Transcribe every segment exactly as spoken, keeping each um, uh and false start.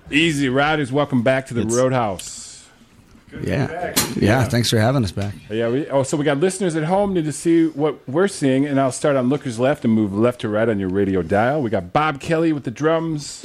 Easy Riders, welcome back to the It's- Roadhouse. Yeah. yeah, thanks for having us back. Yeah, we, oh, so we got listeners at home need to see what we're seeing, and I'll start on Lookers Left and move left to right on your radio dial. We got Bob Kelly with the drums,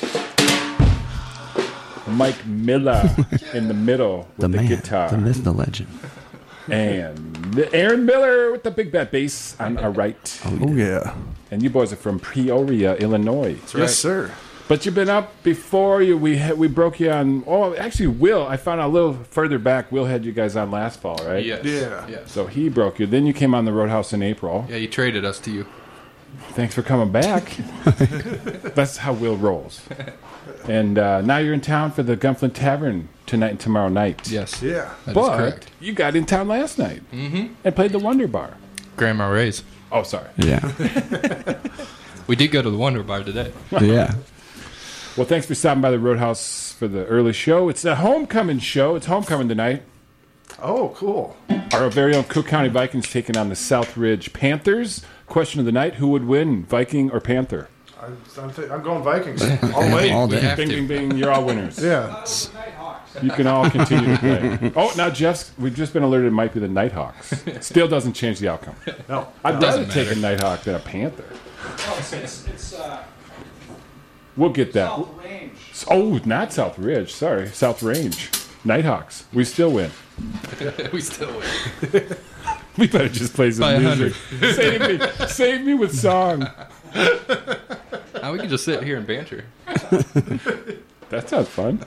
Mike Miller in the middle with The the, man, guitar, the myth, the legend. and Aaron Miller with the big bat bass on our right. Oh, yeah. And you boys are from Peoria, Illinois. Yes, sir. But you've been up before. You we had, we broke you on. Oh, actually, Will. I found out a little further back. Will had you guys on last fall, right? Yes. Yeah. Yes. So he broke you. Then you came on the Roadhouse in April. Yeah, he traded us to you. Thanks for coming back. That's how Will rolls. And uh, now you're in town for the Gunflint Tavern tonight and tomorrow night. Yes. Yeah. That is But correct. you got in town last night mm-hmm. and played the Wonder Bar. Grandma Ray's. Oh, sorry. Yeah. We did go to the Wonder Bar today. yeah. Well, thanks for stopping by the Roadhouse for the early show. It's a homecoming show. It's homecoming tonight. Oh, cool. Our very own Cook County Vikings taking on the Southridge Panthers. Question of the night, who would win, Viking or Panther? I'm, I'm, th- I'm going Vikings. All the way. All We day. have Bing, to. bing, bing, you're all winners. Yeah. You can all continue to play. Oh, now Jeff's, we've just been alerted it might be the Nighthawks. Still doesn't change the outcome. No. I'd Doesn't rather take a matter. Nighthawk than a Panther. Oh, it's, it's, it's uh, We'll get that. South Range. Oh, not South Ridge. Sorry, South Range. Nighthawks. We still win. We still win. We better just play some By a music. Save me, save me with song. Now we can just sit here and banter. That sounds fun.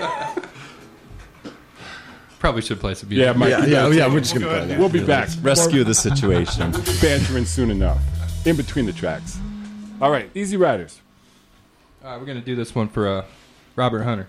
Probably should play some music. Yeah, Mike. Yeah, yeah, yeah, we're just going to play that. We'll be back. Rescue the situation. Bantering soon enough. In between the tracks. All right, Easy Riders. All right, we're going to do this one for uh, Robert Hunter.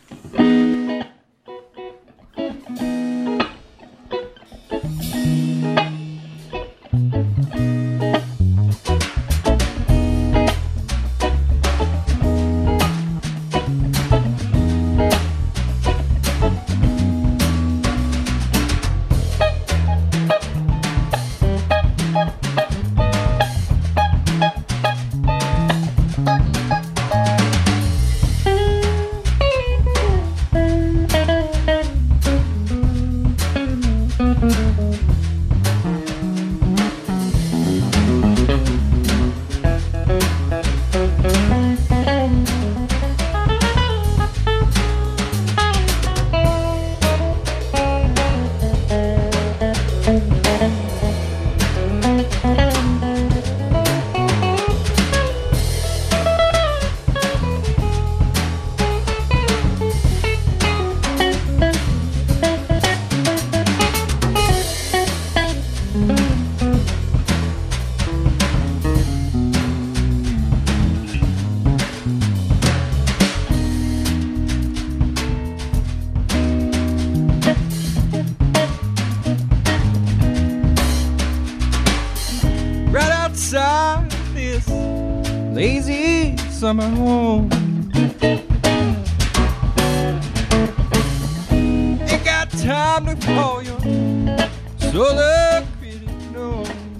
Right outside this lazy summer home. Ain't got time to call you solar critic, no.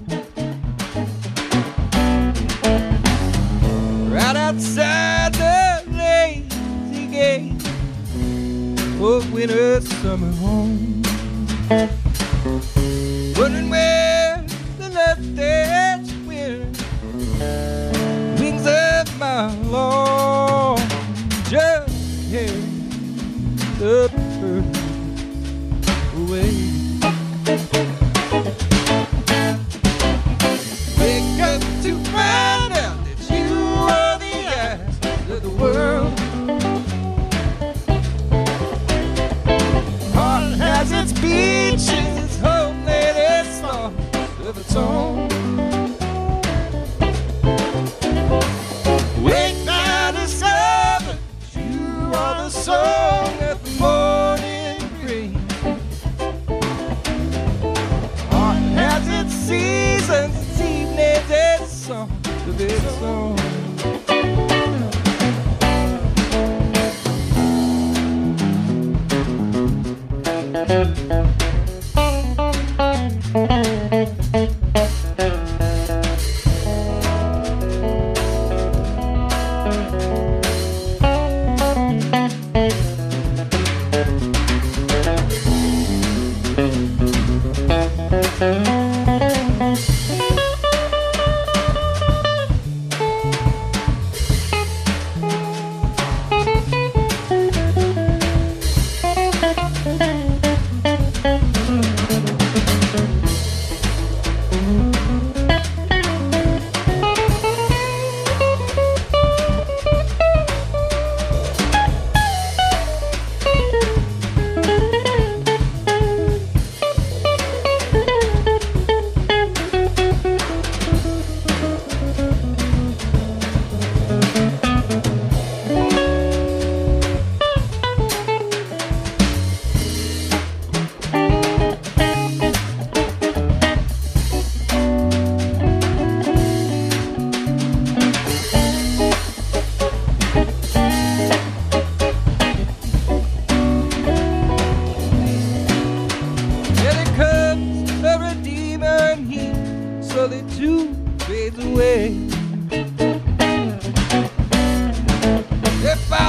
Right outside the lazy gate of winter summer home. Wondering where the left edge wind wings of my Lord just carry the bird away. Wake up to find out that you are the eyes of the world. Heart has its beaches, hope that it's lost of its own. Wake now, discover you are the song of the morning breeze. Heart has its seasons, its evenings, its songs of its own.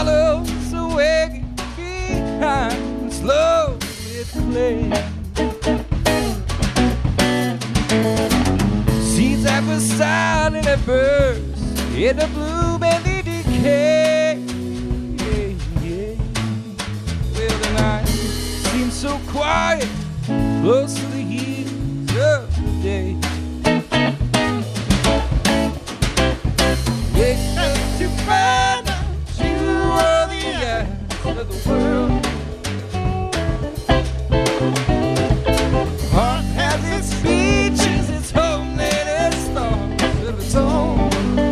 follows the wagon behind, slowly plays. Seeds that were silent at birth, in the bloom and the decay. Yeah, yeah. Well, the night seems so quiet, close to the heels of the day. Wake up to find out you are the eyes of the world. Heart has its beaches, its home and its stars of its own.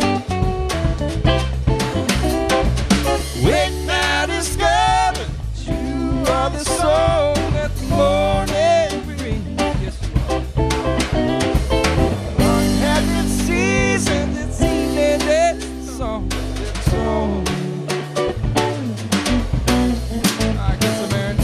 Wake now, discover you are the song that the morning brings. Yes, you are. Heart has its seasons, its evening, its song, its song. I guess I'm married.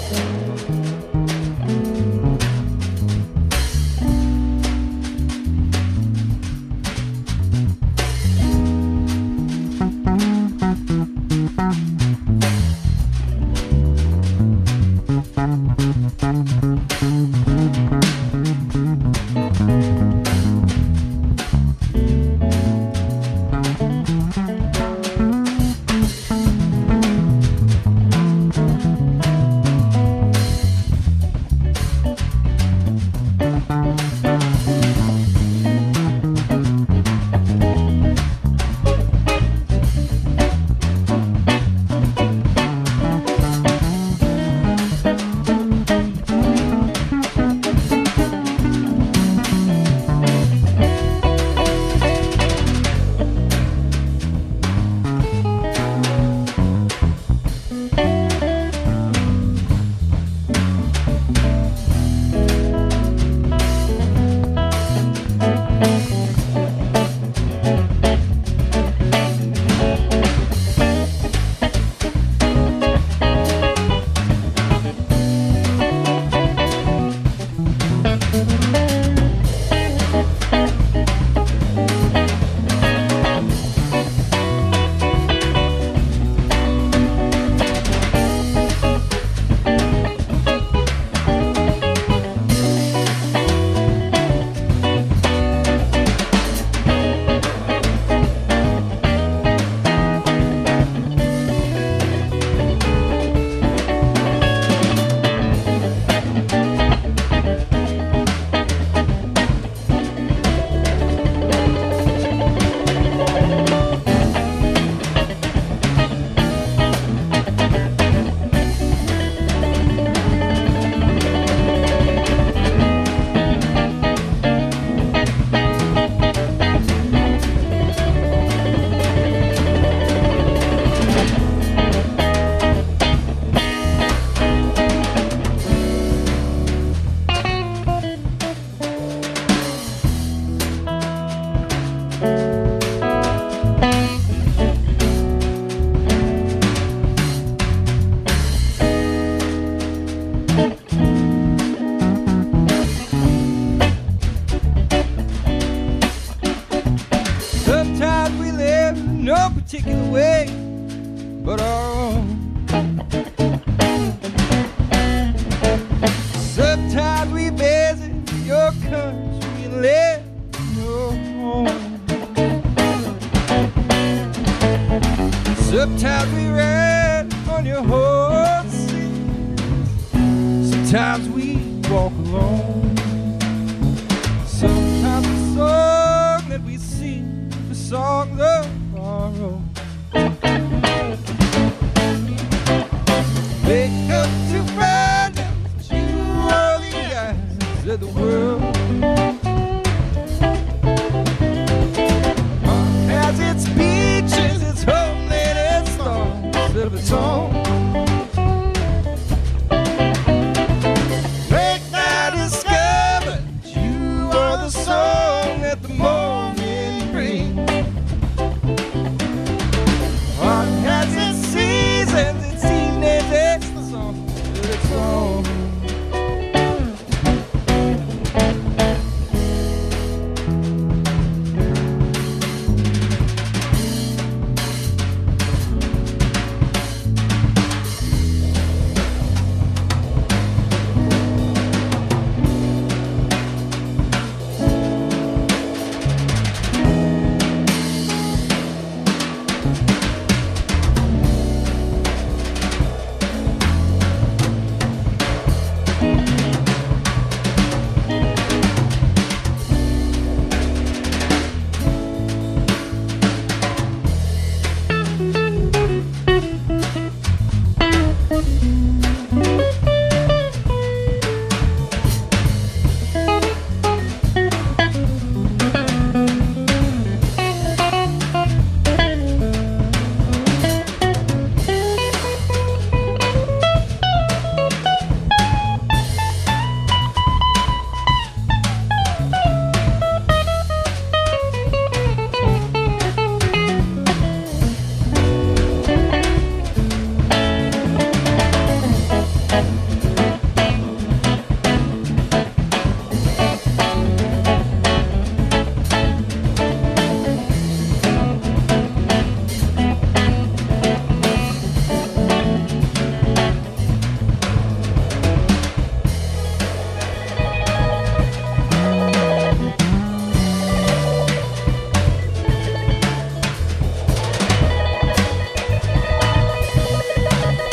Sometimes we live no particular way but our own. Sometimes we visit your country and live your home. Sometimes we ride on your horses. Sometimes we walk alone. Sometimes the song that we sing, the song of our own. Wake up to find out that you are the eyes of the world. Heart has its beaches, its home and its stars of its own. Wake now, discover that you are the song that the morning brings. Heart has its seasons, its evenings, its song, its song.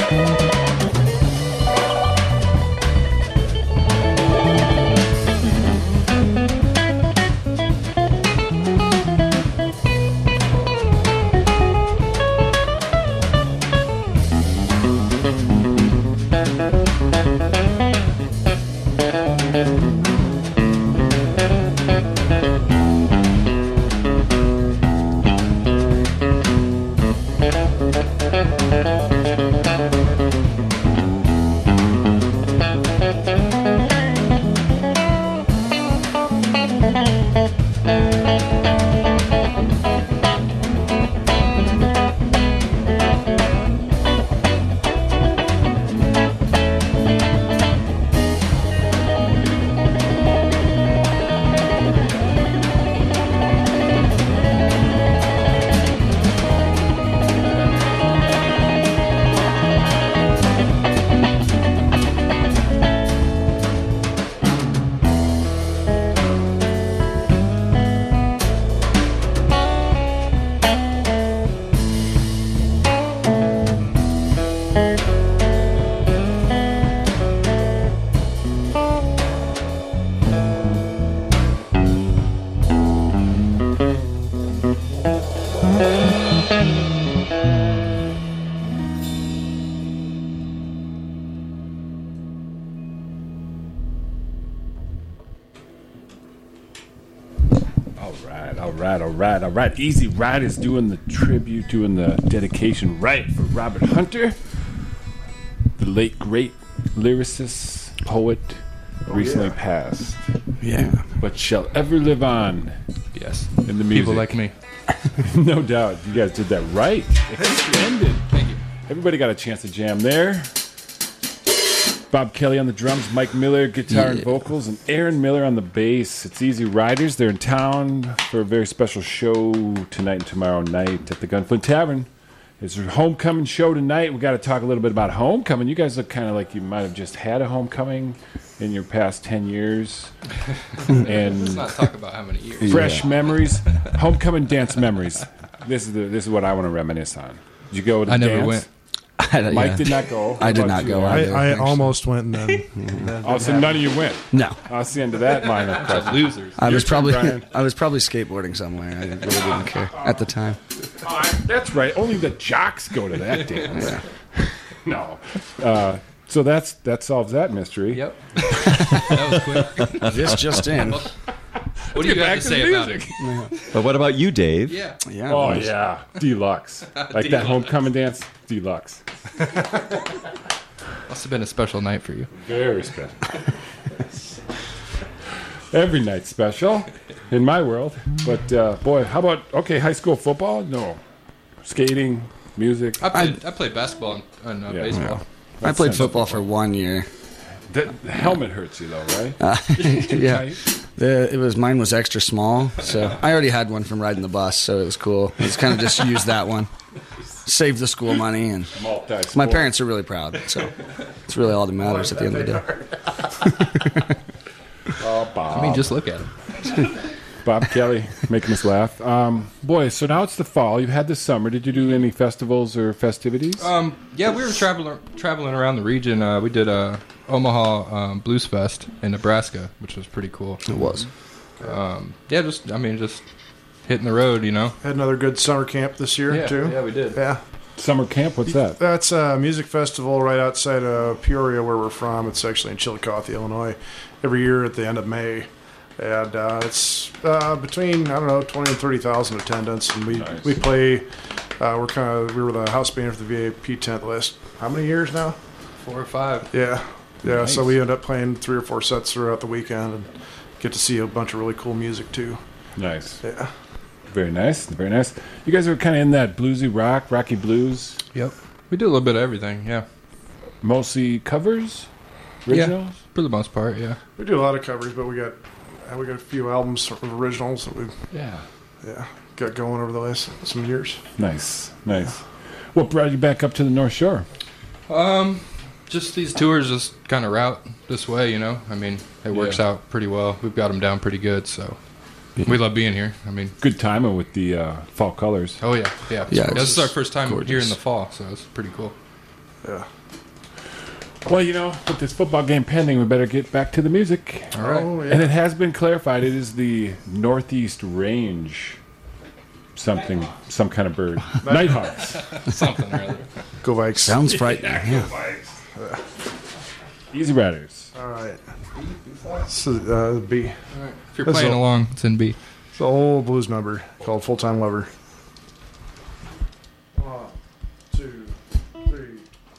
All right, all right, all right, all right. Easy Ride is doing the tribute, doing the dedication right for Robert Hunter, the late great lyricist, poet, recently yeah. passed, Yeah. but shall ever live on Yes. in the music. People like me. No doubt. You guys did that right. Extended. Thank you. Everybody got a chance to jam there. Bob Kelly on the drums, Mike Miller, guitar and Yeah. vocals, and Aaron Miller on the bass. It's Easy Riders. They're in town for a very special show tonight and tomorrow night at the Gunflint Tavern. It's a homecoming show tonight. We got to talk a little bit about homecoming. You guys look kind of like you might have just had a homecoming in your past ten years. And Let's not talk about how many years. fresh memories, homecoming dance memories. This is the this is what I want to reminisce on. Did you go to the I never dance? went. I don't- Mike yeah. did not go. I How did about not you, go Aaron? either. I, I actually. almost went and then. that Oh, didn't so happen. none of you went. No. I'll see into that line of Bunch of question. losers. I was turn, probably Brian. I was probably skateboarding somewhere. I really didn't care at the time. Oh, that's right. Only the jocks go to that dance. No. Uh, so that's that solves that mystery. Yep. That was quick. This just in. What do you Get got back to to say the about music. it? But what about you, Dave? Yeah. Yeah. Oh it was- yeah, deluxe. Like that homecoming dance, deluxe. Must have been a special night for you. Very special. Every night's special in my world. But uh, boy, how about okay, high school football? No, skating, music. I played, I, played basketball and, and uh, Yeah. baseball. I played football for one year. The, the helmet hurts you though, right? Uh, yeah. Tight? The, it was mine was extra small, so I already had one from riding the bus, so it was cool. I just kind of just used that one, saved the school money, and Multi-sport. my parents are really proud. So it's really all that matters at the end of the day. Oh, Bob. I mean, just look at it. Bob Kelly making us laugh. Um, boy, so now it's the fall. You've had the summer. Did you do any festivals or festivities? Um, yeah, we were traveling traveling around the region. Uh, we did a Omaha um, Blues Fest in Nebraska, which was pretty cool. It was. Um, yeah, just I mean, just hitting the road, you know. Had another good summer camp this year, Yeah, too. yeah, we did. Yeah. Summer camp? What's that? That's a music festival right outside of Peoria, where we're from. It's actually in Chillicothe, Illinois, every year at the end of May. And uh, it's uh, between, I don't know, twenty and thirty thousand attendants. And we, Nice. we play, uh, we're kind of, we were the house band for the V A P tent list. How many years now? Four or five. Yeah. Yeah, Nice. so we end up playing three or four sets throughout the weekend and get to see a bunch of really cool music, too. Nice. Yeah. Very nice. Very nice. You guys are kind of in that bluesy rock, rocky blues, Yep. We did a little bit of everything. Yeah. mostly covers, Yeah. originals. For the most part, yeah. We do a lot of covers, but we got uh, we got a few albums of originals that we Yeah. yeah got going over the last some years. Nice. Nice. What brought you back up to the North Shore? Um, just these tours just kind of route this way, you know. I mean, it works Yeah. out pretty well. We've got them down pretty good, so we love being here. I mean, Good timing with the uh, fall colors. oh yeah, yeah, Yeah, This it's is our first time gorgeous. here in the fall, so it's pretty cool. Yeah, Well, you know, with this football game pending, we better get back to the music. All right. Oh, yeah. And it has been clarified. It is the Northeast Range something, some kind of bird. Nighthawks. Something or other. Go Vikes. Sounds frightening. Yeah. Easy Riders. All right. So, uh, B. If you're That's playing all. along, it's in B. It's an old blues number called Full Time Lover. One, two, three.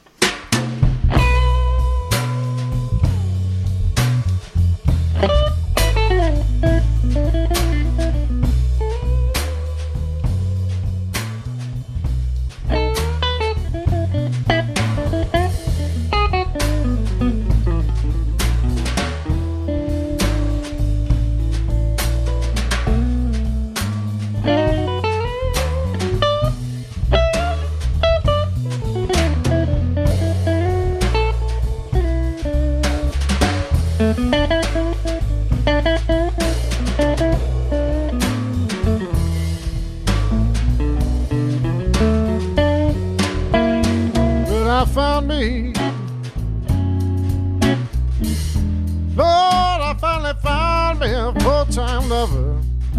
But I found me. Lord, I finally found me a full-time lover.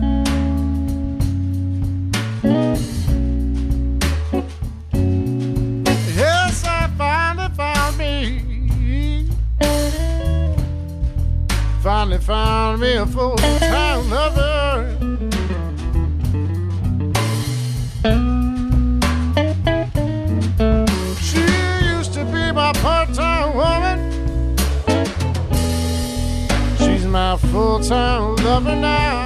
Yes, I finally found me. Finally found me a full-time lover. She used to be my part-time woman. She's my full-time lover now.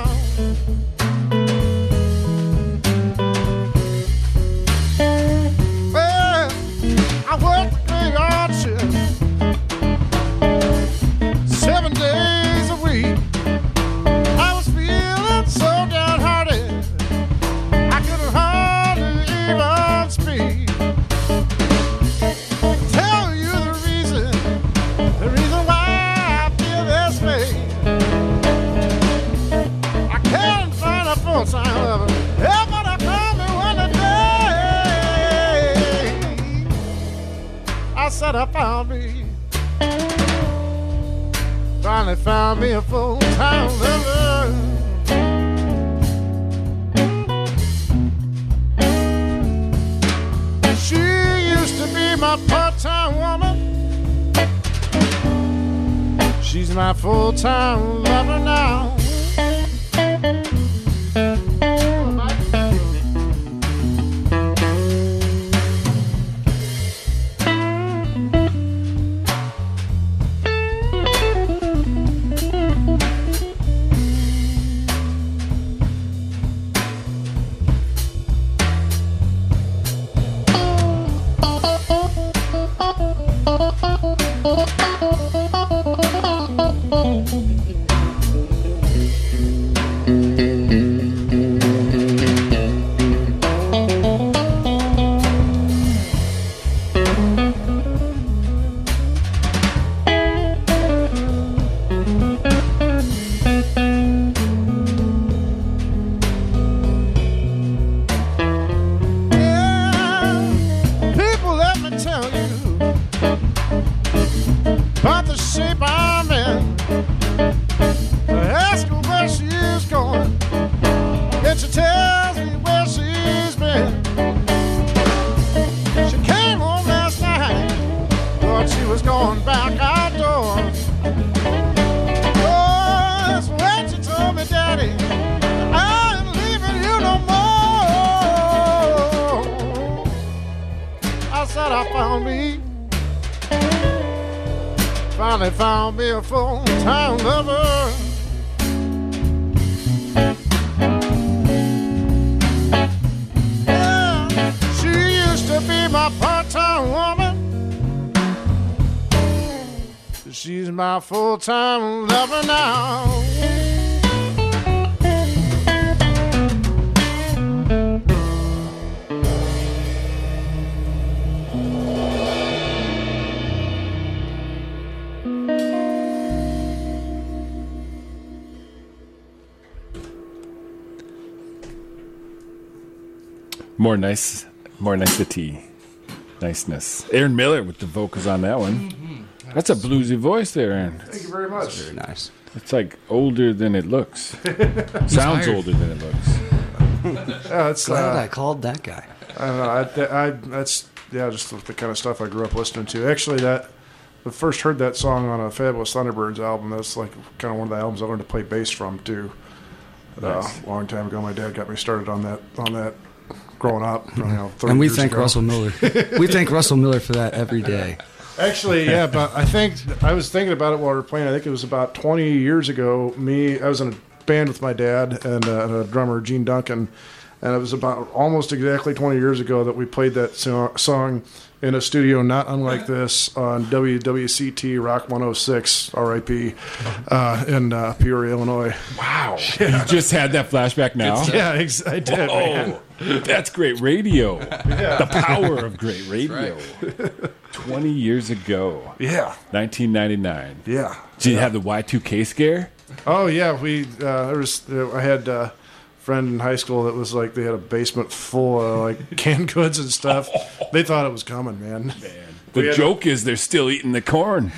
Well, I work the graveyard shift seven days a week. I was feeling so downhearted, I couldn't hardly even speak. Tell you the reason, the reason why I feel this way. I can't find a full-time lover. Yeah, but I found me one today. I said I found me. Finally found me a full-time lover. She used to be my part-time woman. She's my full-time lover now. Yeah, people, let me tell you about the shape I'm in. Ask her where she is going, and she tells me where she's been. She came home last night, thought she was going back outdoors. Oh, that's when she told me, Daddy, I ain't leaving you no more. I said I found me. Finally found me a full-time lover. Yeah, she used to be my part-time woman. She's my full-time lover now. More nice, more nicety. Niceness. Aaron Miller with the vocals on that one. That's a bluesy voice there, Aaron. Thank you very much. Very nice. It's like older than it looks. Sounds hired? older than it looks. Yeah, it's Glad uh, I called that guy. I don't know. I, I that's yeah, just the, the kind of stuff I grew up listening to. Actually, that I first heard that song on a Fabulous Thunderbirds album. That's like kind of one of the albums I learned to play bass from too. Uh, Nice. a long time ago, my dad got me started on that on that growing up. You know, thirty And we years thank ago. Russell Miller. We thank Russell Miller for that every day. Actually, yeah, but I think I was thinking about it while we were playing. I think it was about twenty years ago. Me, I was in a band with my dad and, uh, and a drummer, Gene Duncan, and it was about almost exactly twenty years ago that we played that so- song in a studio not unlike this on W W C T Rock one oh six, R I P, uh, in uh, Peoria, Illinois. Wow. You just had that flashback now? Yeah, ex- I did. man. Oh, that's great radio. The power of great radio. twenty years ago, Yeah, nineteen ninety-nine. yeah. Did you have the Y two K scare? Oh yeah, we uh, there was uh, I had uh, a friend in high school that was like they had a basement full of like canned goods and stuff. They thought it was coming, man. The We had- joke is they're still eating the corn.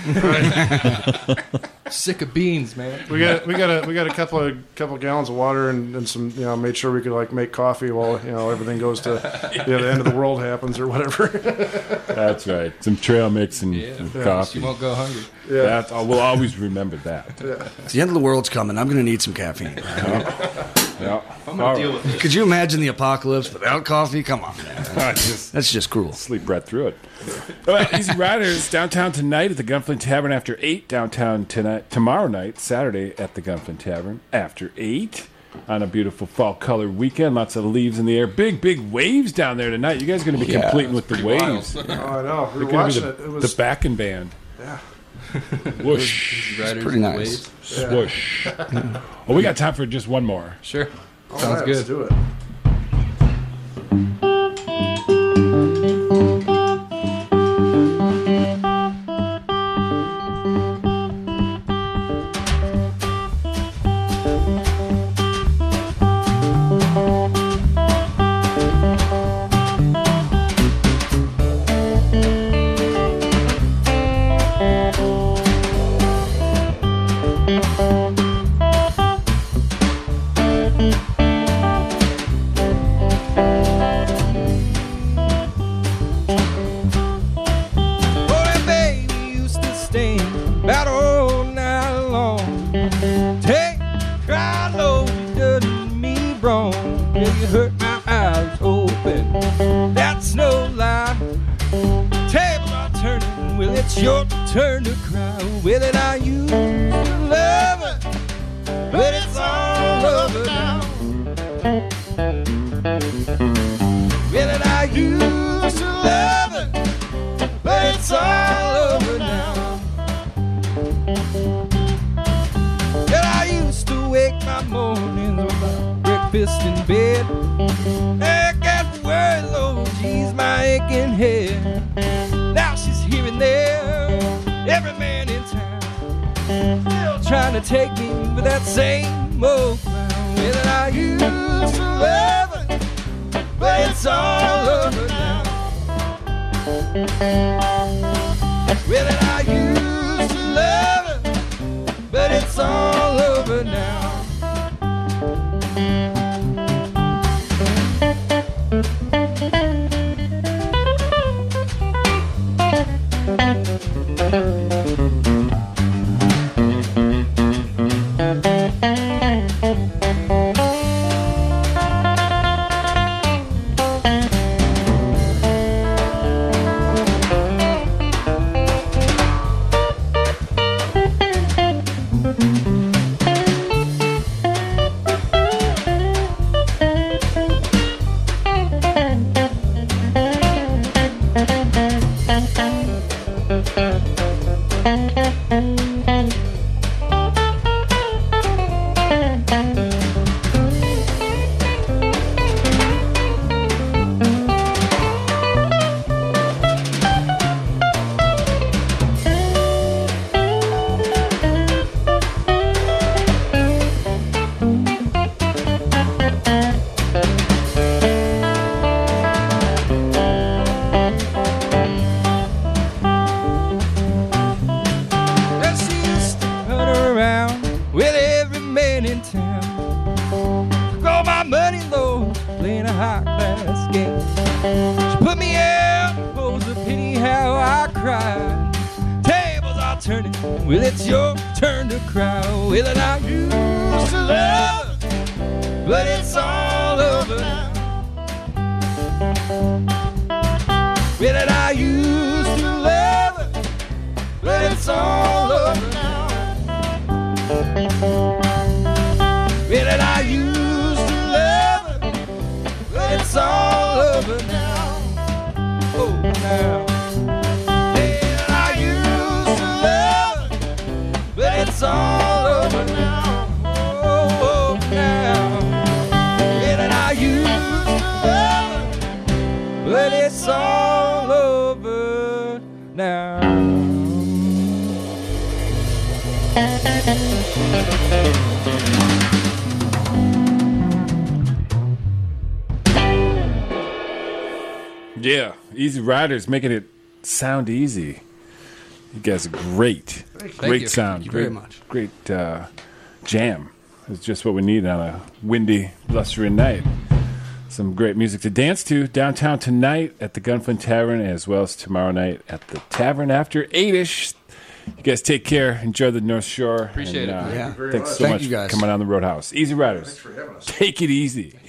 Sick of beans, man. We got we got a we got a couple of couple of gallons of water and, and some you know made sure we could like make coffee while you know everything goes to you know, the end of the world happens or whatever. That's right. Some trail mix and, and coffee. You won't go hungry. Yeah. That's, oh, we'll always remember that. The end of the world's coming. I'm going to need some caffeine. Yeah. I'm going to deal with this. Could you imagine the apocalypse without coffee? Come on, man. I just That's just cruel. sleep right through it. All right, Easy Riders downtown tonight at the Gunflint Tavern after eight. Downtown tonight, tomorrow night, Saturday at the Gunflint Tavern after eight. On a beautiful fall color weekend, lots of leaves in the air, big big waves down there tonight. You guys are going to be Yeah, completing with the pretty waves. Oh, I know. We They're were going to watching be it. It the, was the backing band. yeah. Whoosh, Riders pretty and nice. waves. swoosh. Well, we got time for just one more. Sure. All Sounds right, good. Let's do it. Boy, baby, used to stand about all night long. Take cry low, you done me wrong. Yeah, you hurt my eyes open. That's no lie. Tables are turning, well, it's your turn to cry. Well, and I used to love it, but it's all over now. Well, and I used to love it, but it's all over now. And I used to wake my mornings with my breakfast in bed. I got worried, Lord, geez, my aching head. Now she's here and there, every man in town, still trying to take me with that same old crown. Well, and I used to love it, but it's all over now. Well, and I used to love it, but it's all over now. town. Took all my money low, playing a high class game. She put me out, oh, it's a pity how I cried. Tables are turning, well, it's your turn to cry. Well, and I used to love her, but it's all over now. Well, and I used to love her, but it's all over now. Well, and I used to love her, but it's all over now. Oh, now. Well, I used to love her, but it's all over now. Oh, oh, now. Well, and I used to love her, but it's all over now. Yeah, Easy Riders making it sound easy. You guys are great. Great you. sound. Thank you great, very much. Great uh, jam. It's just what we need on a windy, blustering night. Some great music to dance to downtown tonight at the Gunflint Tavern, as well as tomorrow night at the Tavern after eight-ish. You guys take care. Enjoy the North Shore. Appreciate and, it. uh, Yeah. very Thanks much. so Thank much you, for guys. coming on the Roadhouse. Easy Riders. Thanks for having us. Take it easy.